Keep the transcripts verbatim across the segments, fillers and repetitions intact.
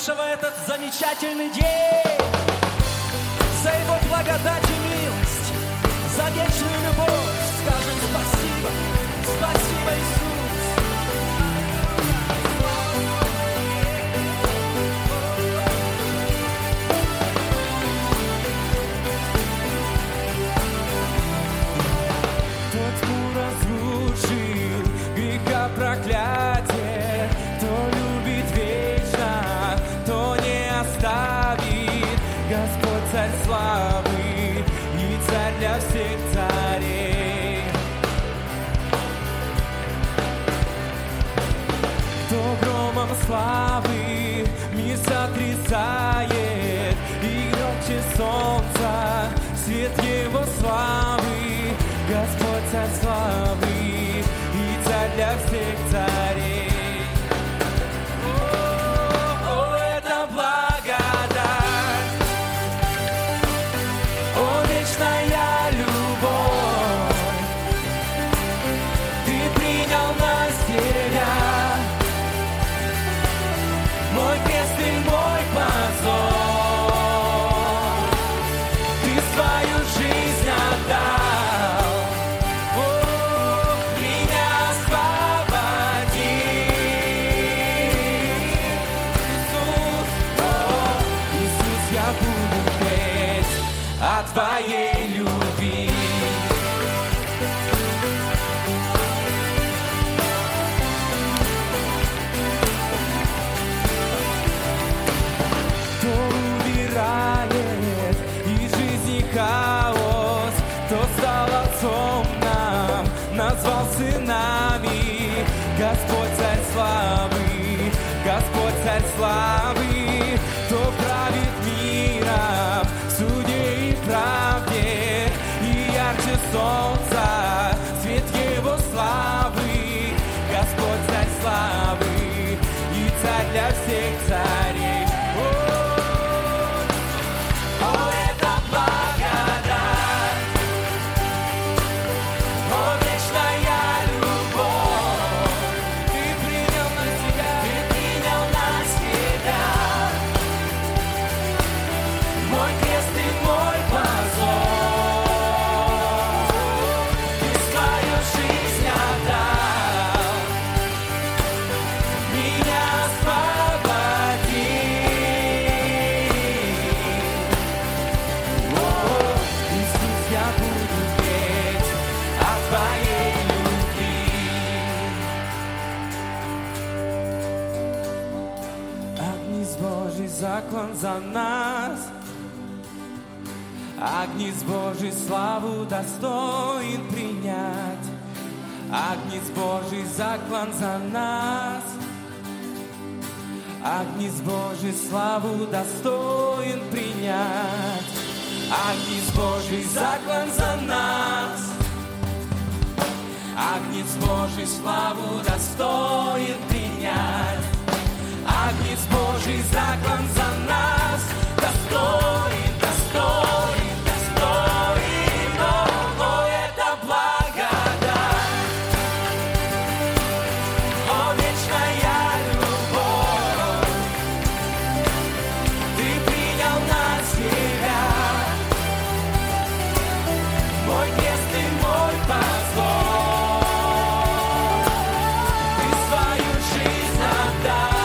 нашего этот замечательный день, за Его благодать и милость, за вечную любовь. Скажем спасибо, спасибо, Иисус. Тот, кто разрушил греха проклятие, кто любит вечно, то не оставит. Господь царь славы и царь для всех царей. Кто громом славы мир сотрясает, и громче солнца свет Его славы. Господь царь славы и царь для всех царей. О, это благодать, о, вечная любовь. Ты принял на себя мой крест и мой позор. Ты свою жизнь отдал. Твоей любви. Кто убирает из жизни хаос, кто стал отцом нам, назвал сынами. Господь царь славы, Господь царь славы, кто правит миром в суде и правде, и ярче солнца свет Его славы. Господь царь славы и царь для всех царей. Заклан за нас, Агнец Божий славу достоин принять. Агнец Божий заклан за нас, Агнец Божий славу достоин принять. Агнец Божий заклан за нас, Агнец Божий славу достоин принять. Агнец Божий заклан за нас, достоин, достоин, достоин. О, о, это благодать, о, вечная любовь. Ты принял на себя мой крест и мой позор. Ты свою жизнь отдал.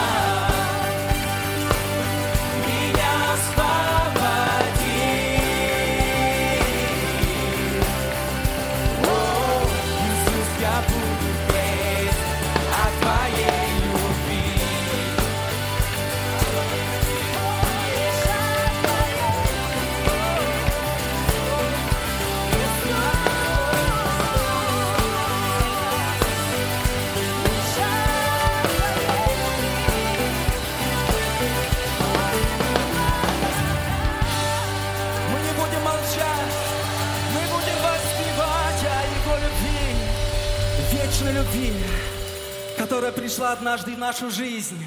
Любви, которая пришла однажды в нашу жизнь.